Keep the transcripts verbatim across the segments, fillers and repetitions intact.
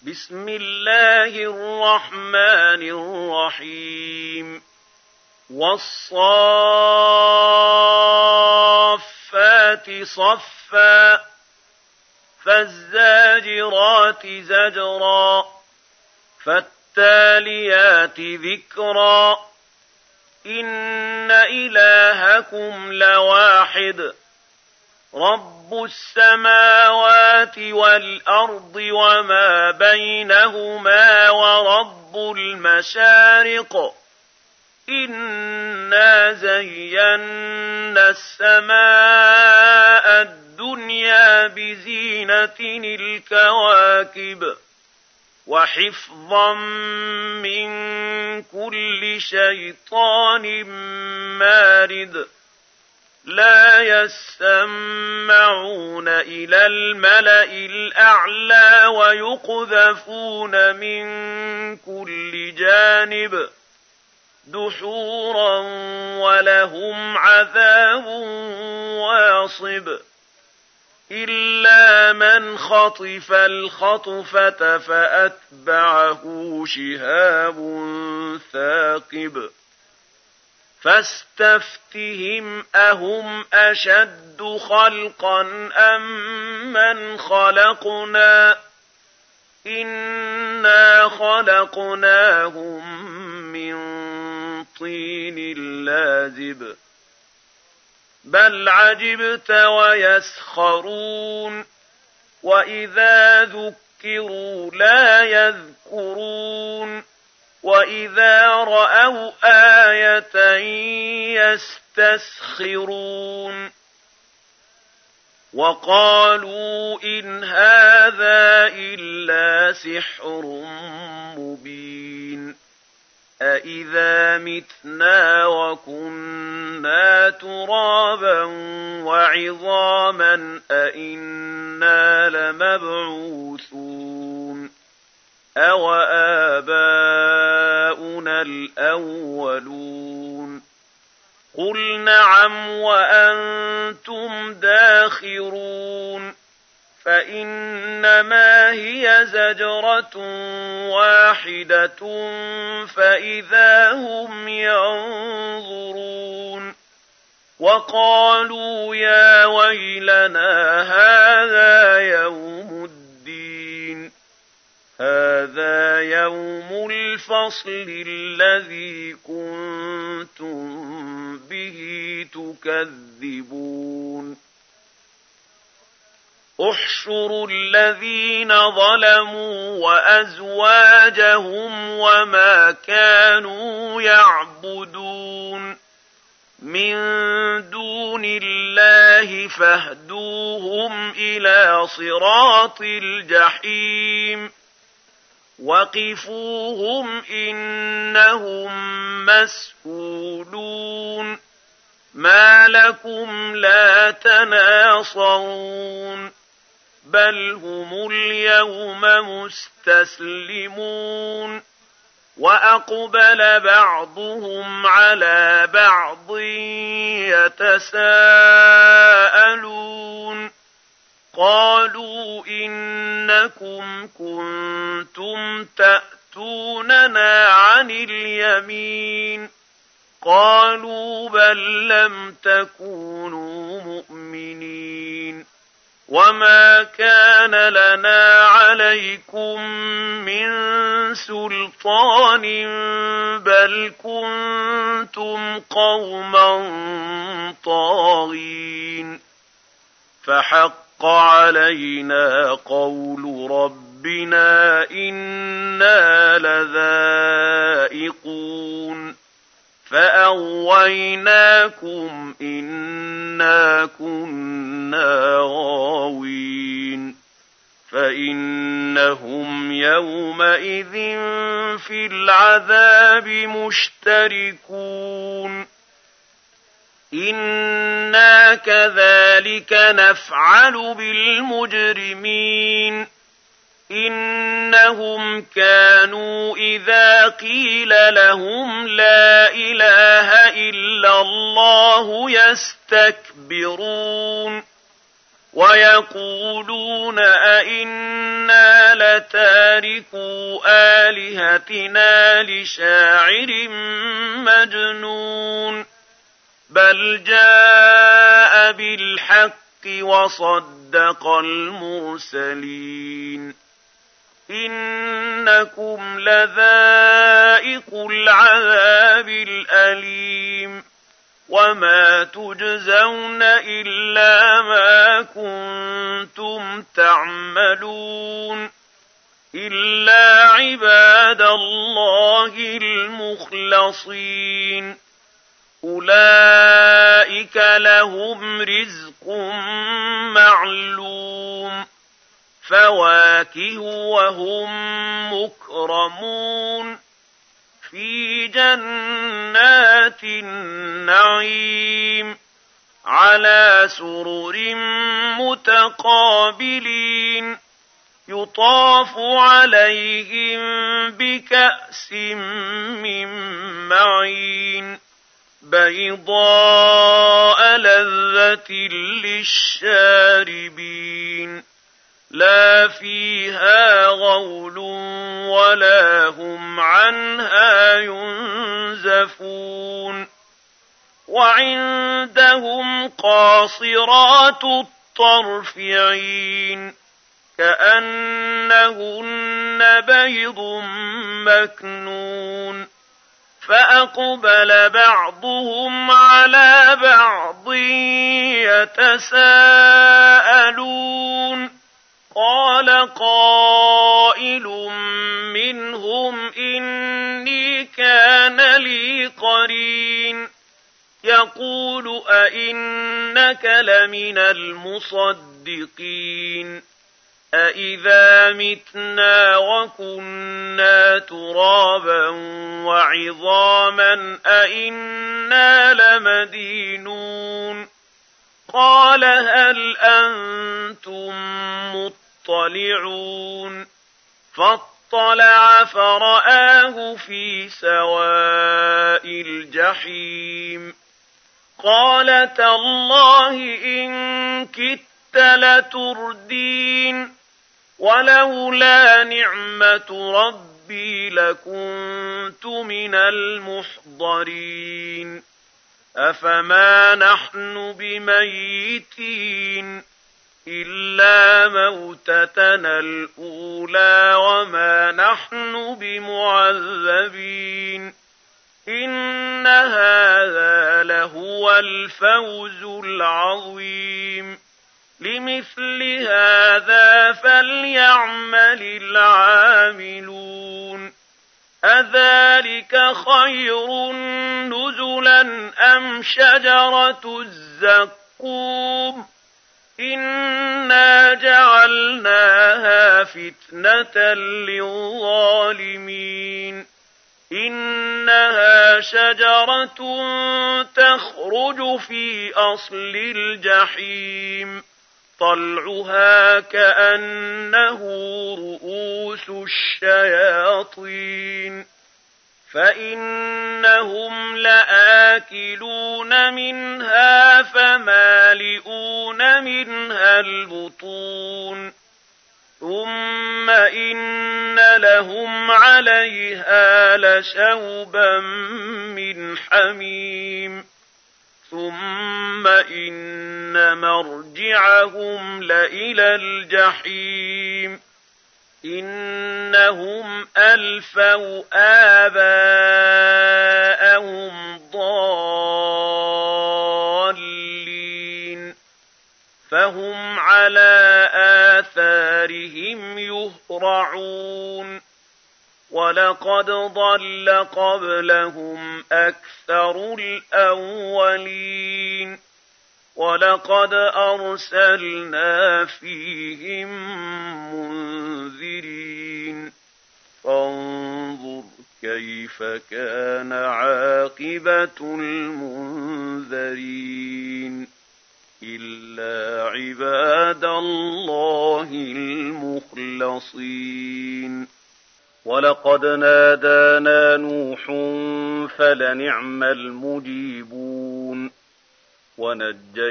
بسم الله الرحمن الرحيم والصافات صفا فالزاجرات زجرا فالتاليات ذكرا إن إلهكم لواحد رب السماوات والأرض وما بينهما ورب المشارق إنا زينا السماء الدنيا بزينة الكواكب وحفظا من كل شيطان مارد لا يسمعون إلى الملأ الأعلى ويقذفون من كل جانب دحورا ولهم عذاب واصب إلا من خطف الخطفة فأتبعه شهاب ثاقب فاستفتهم أهم أشد خلقا أم من خلقنا إنا خلقناهم من طين لازب بل عجبت ويسخرون وإذا ذكروا لا يذكرون وإذا رأوا آية يستسخرون وقالوا إن هذا إلا سحر مبين أإذا متنا وكنا ترابا وعظاما أإنا لمبعوثون أو آباؤنا الأولون قل نعم وأنتم داخرون فإنما هي زجرة واحدة فإذا هم ينظرون وقالوا يا ويلنا هذا يوم الدين هذا يوم الفصل الذي كنتم به تكذبون احشروا الذين ظلموا وأزواجهم وما كانوا يعبدون من دون الله فاهدوهم إلى صراط الجحيم وقفوهم إنهم مسئولون ما لكم لا تناصرون بل هم اليوم مستسلمون وأقبل بعضهم على بعض يتساءلون قالوا إنكم كنتم تأتوننا عن اليمين قالوا بل لم تكونوا مؤمنين وما كان لنا عليكم من سلطان بل كنتم قوما طاغين فحق علينا قول ربنا إنا لذائقون فأغويناكم إنا كنا غاوين فإنهم يومئذ في العذاب مشتركون إنا كذلك نفعل بالمجرمين إنهم كانوا إذا قيل لهم لا إله إلا الله يستكبرون ويقولون أئنا لتاركو آلهتنا لشاعر مجنون بل جاء بالحق وصدق المرسلين إنكم لذائق العذاب الأليم وما تجزون إلا ما كنتم تعملون إلا عباد الله المخلصين أولئك لهم رزق معلوم فواكه وهم مكرمون في جنات النعيم على سرر متقابلين يطاف عليهم بكأس من معين بيضاء لذة للشاربين لا فيها غول ولا هم عنها ينزفون وعندهم قاصرات الطرف عين كأنهن بيض مكنون فأقبل بعضهم على بعض يتساءلون قال قائل منهم إني كان لي قرين يقول أئنك لمن المصدقين أإذا متنا وكنا ترابا وعظاما أئنا لمدينون قال هل أنتم مطلعون فاطلع فرآه في سواء الجحيم قال تالله إن كدت لتردين ولولا نعمة ربي لكنت من المحضرين أفما نحن بميتين إلا موتتنا الأولى وما نحن بمعذبين إن هذا لهو الفوز العظيم لمثل هذا فليعمل العاملون أذلك خير نزلا أم شجرة الزقوم إنا جعلناها فتنة للظالمين إنها شجرة تخرج في أصل الجحيم طلعها كأنه رؤوس الشياطين فإنهم لآكلون منها فمالئون منها البطون ثم إن لهم عليها لشوبا من حميم ثم إن مرجعهم لإلى الجحيم إنهم ألفوا آباءهم ضالين فهم على آثارهم يهرعون ولقد ضل قبلهم أكثر الأولين ولقد أرسلنا فيهم منذرين فانظر كيف كان عاقبة المنذرين إلا عباد الله المخلصين ولقد نادانا نوح فلنعم المجيبون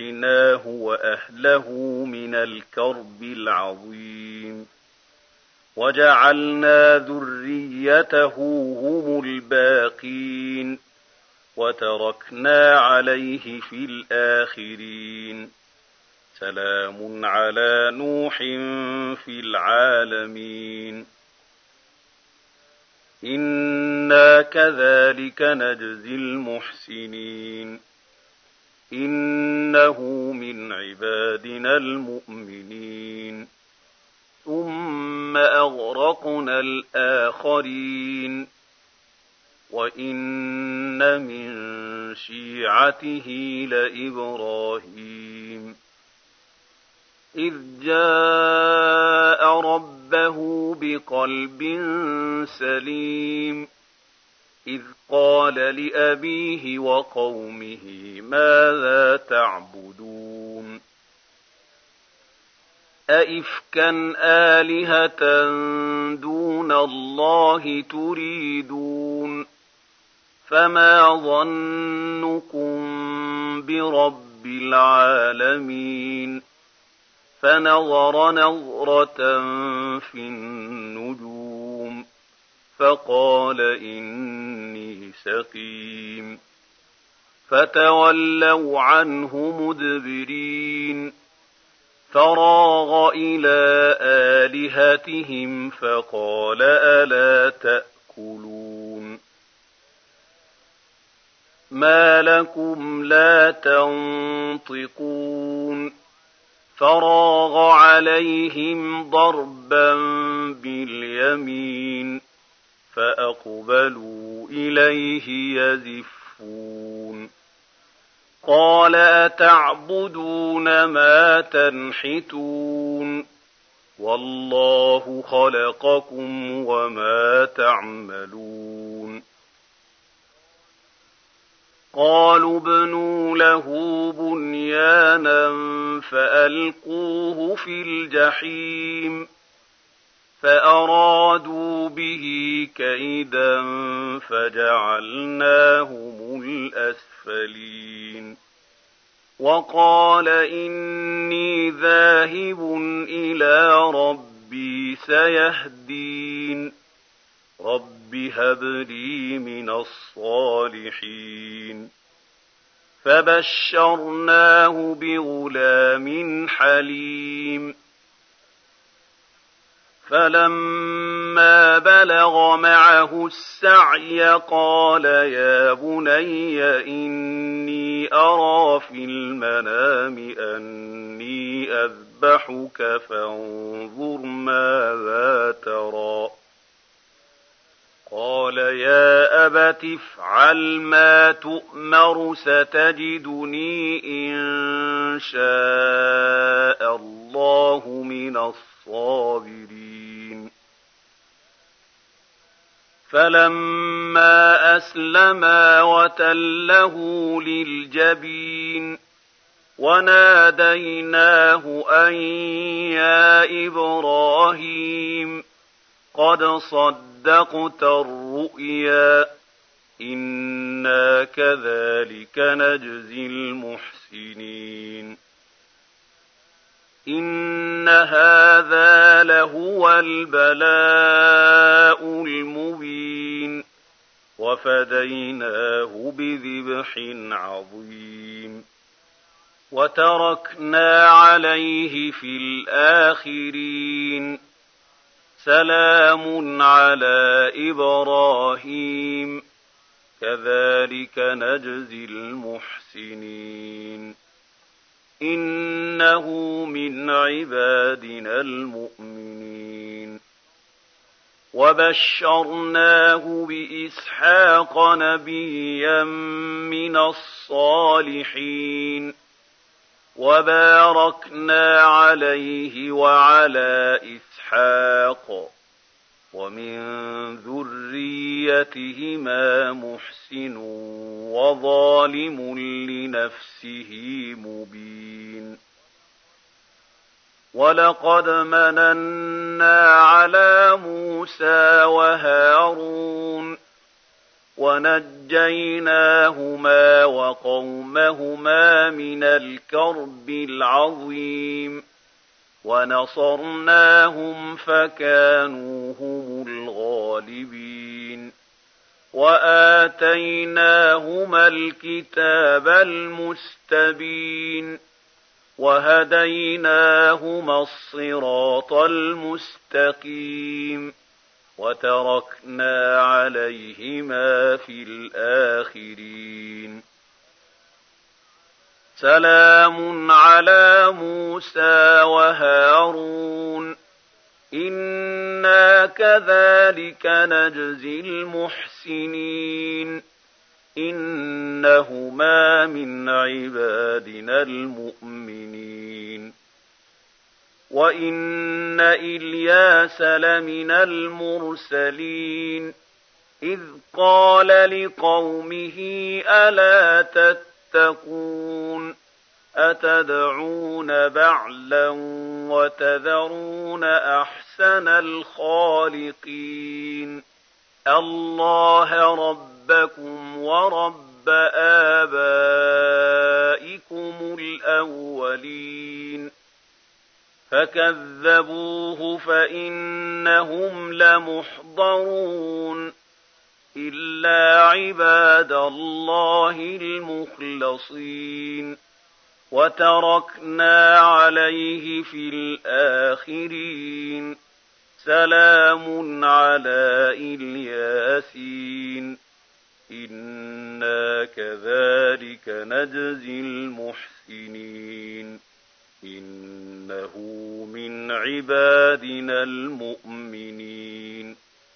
ونجيناه وأهله من الكرب العظيم وجعلنا ذريته هم الباقين وتركنا عليه في الآخرين سلام على نوح في العالمين إنا كذلك نجزي المحسنين إنه من عبادنا المؤمنين ثم أغرقنا الآخرين وإن من شيعته لإبراهيم إذ جاء ربه بقلب سليم إذ قال لأبيه وقومه ماذا تعبدون أئفكا آلهة دون الله تريدون فما ظنكم برب العالمين فنظر نظرة في النجوم فقال إني سقيم فتولوا عنه مدبرين فراغ إلى آلهتهم فقال ألا تأكلون ما لكم لا تنطقون فراغ عليهم ضربا باليمين فأقبلوا إليه يزفون قال أتعبدون ما تنحتون والله خلقكم وما تعملون قالوا ابنوا له بنيانا فألقوه في الجحيم فأرادوا به كيدا فجعلناهم الأسفلين وقال إني ذاهب إلى ربي سيهدين رب هب لي من الصالحين فبشرناه بغلام حليم فلما بلغ معه السعي قال يا بني إني أرى في المنام أني أذبحك فانظر ماذا ترى قال يا أبت افعل ما تؤمر ستجدني إن شاء الله من الصابرين فلما أسلما وتله للجبين وناديناه أن يا إبراهيم قد صدقت الرؤيا إنا كذلك نجزي المحسنين إن هذا لهو البلاء المبين وفديناه بذبح عظيم وتركنا عليه في الآخرين سلام على إبراهيم كذلك نجزي المحسنين إنه من عبادنا المؤمنين وبشرناه بإسحاق نبيا من الصالحين وباركنا عليه وعلى إسحاق ومن ذريتهما محسن وظالم لنفسه مبين ولقد مننا على موسى وهارون ونجيناهما وقومهما من الكرب العظيم ونصرناهم فكانوا هم الغالبين وآتيناهما الكتاب المستبين وهديناهما الصراط المستقيم وتركنا عليهما في الآخرين سلام على موسى وهارون إنا كذلك نجزي المحسنين إنهما من عبادنا المؤمنين وإن إلياس لمن المرسلين إذ قال لقومه ألا تتقون أتدعون بعلا وتذرون أحسن الخالقين الله ربكم ورب آبائكم الأولين فكذبوه فإنهم لمحضرون إلا عباد الله المخلصين وتركنا عليه في الآخرين سلام على الياسين إنا كذلك نجزي المحسنين إنه من عبادنا المؤمنين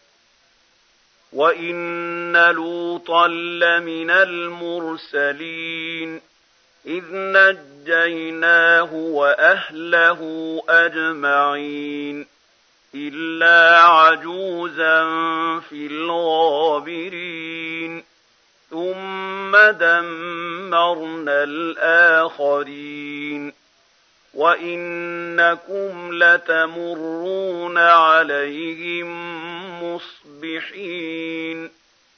وإن لوطا لمن المرسلين إذ نجيناه وأهله أجمعين إلا عجوزا في الغابرين ثم دمرنا الآخرين وإنكم لتمرون عليهم مصبحين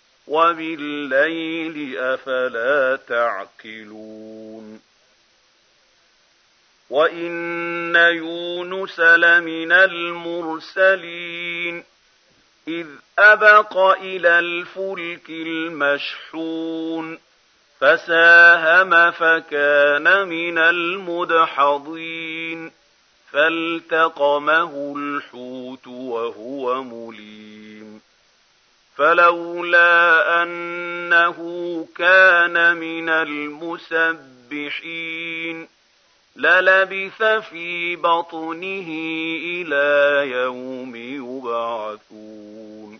وبالليل أفلا تعقلون وإن يونس لمن المرسلين إذ أبق إلى الفلك المشحون فساهم فكان من المدحضين فالتقمه الحوت وهو مليم فلولا أنه كان من المسبحين للبث في بطنه إلى يوم يبعثون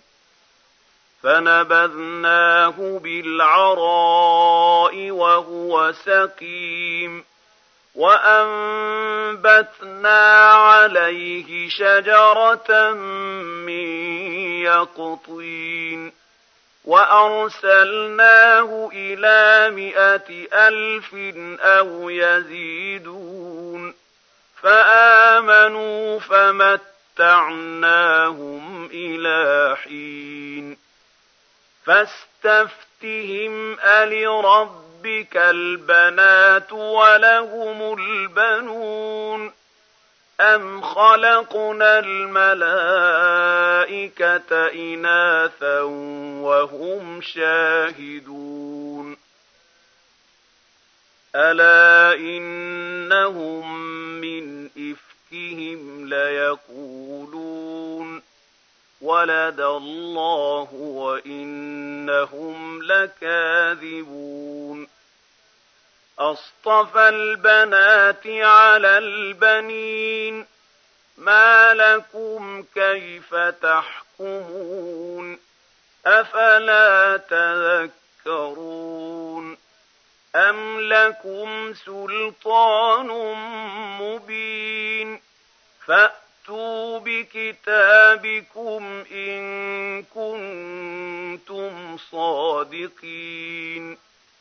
فنبذناه بالعراء وهو سقيم وأنبتنا عليه شجرة من يقطين وأرسلناه إلى مائة ألف أو يزيدون فآمنوا فمتعناهم إلى حين فاستفتهم ألربك البنات ولهم البنون أم خلقنا الملائكة إناثا وهم شاهدون ألا إنهم من إفكهم ليقولون ولد الله وإنهم لكاذبون أصطفى البنات على البنين ما لكم كيف تحكمون أفلا تذكرون أم لكم سلطان مبين فأتوا بكتابكم إن كنتم صادقين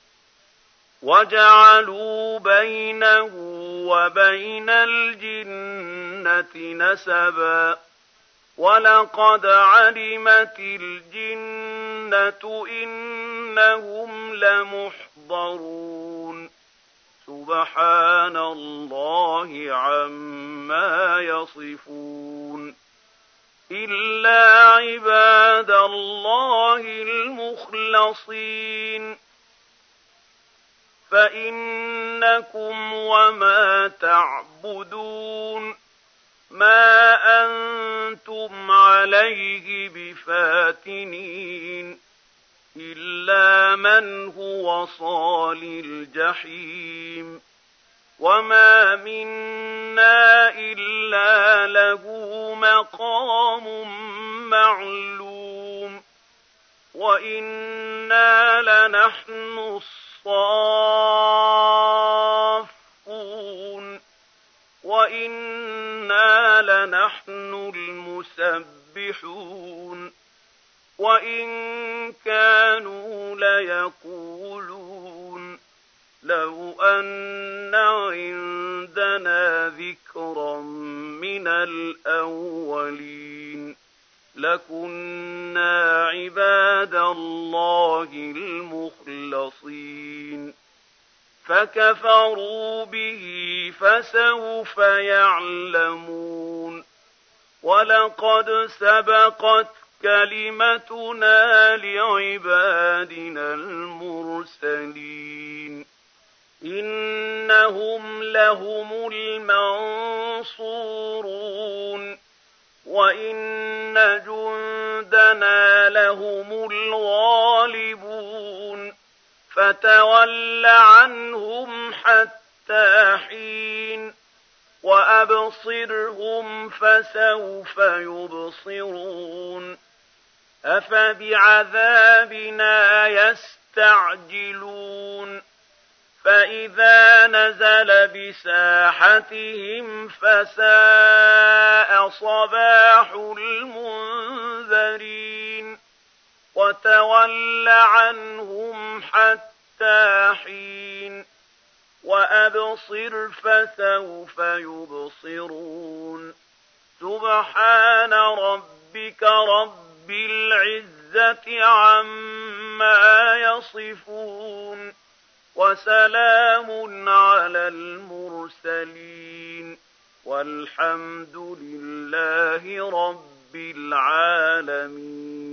وجعلوا بينه وبين الجنة نسبا ولقد علمت الجنة إنهم لمحضرون سبحان الله عما يصفون إلا عباد الله المخلصين فإنكم وما تعبدون ما أنتم عليه بفاتنين إلا من هو صال الجحيم وما منا إلا له مقام معلوم وإنا لنحن الصافون وإنا لنحن المسبحون وإن كانوا ليقولون لو أن عندنا ذكرا من الأولين لكنا عباد الله المخلصين فكفروا به فسوف يعلمون ولقد سبقت كلمتنا لعبادنا المرسلين إنهم لهم المنصورون وإن جندنا لهم الغالبون فتول عنهم حتى حين وأبصرهم فسوف يبصرون أفبعذابنا يستعجلون فإذا نزل بساحتهم فساء صباح المنذرين وتول عنهم حتى حين وأبصر فسوف يبصرون سبحان ربك رب العزة عما يصفون وسلام على المرسلين والحمد لله رب العالمين.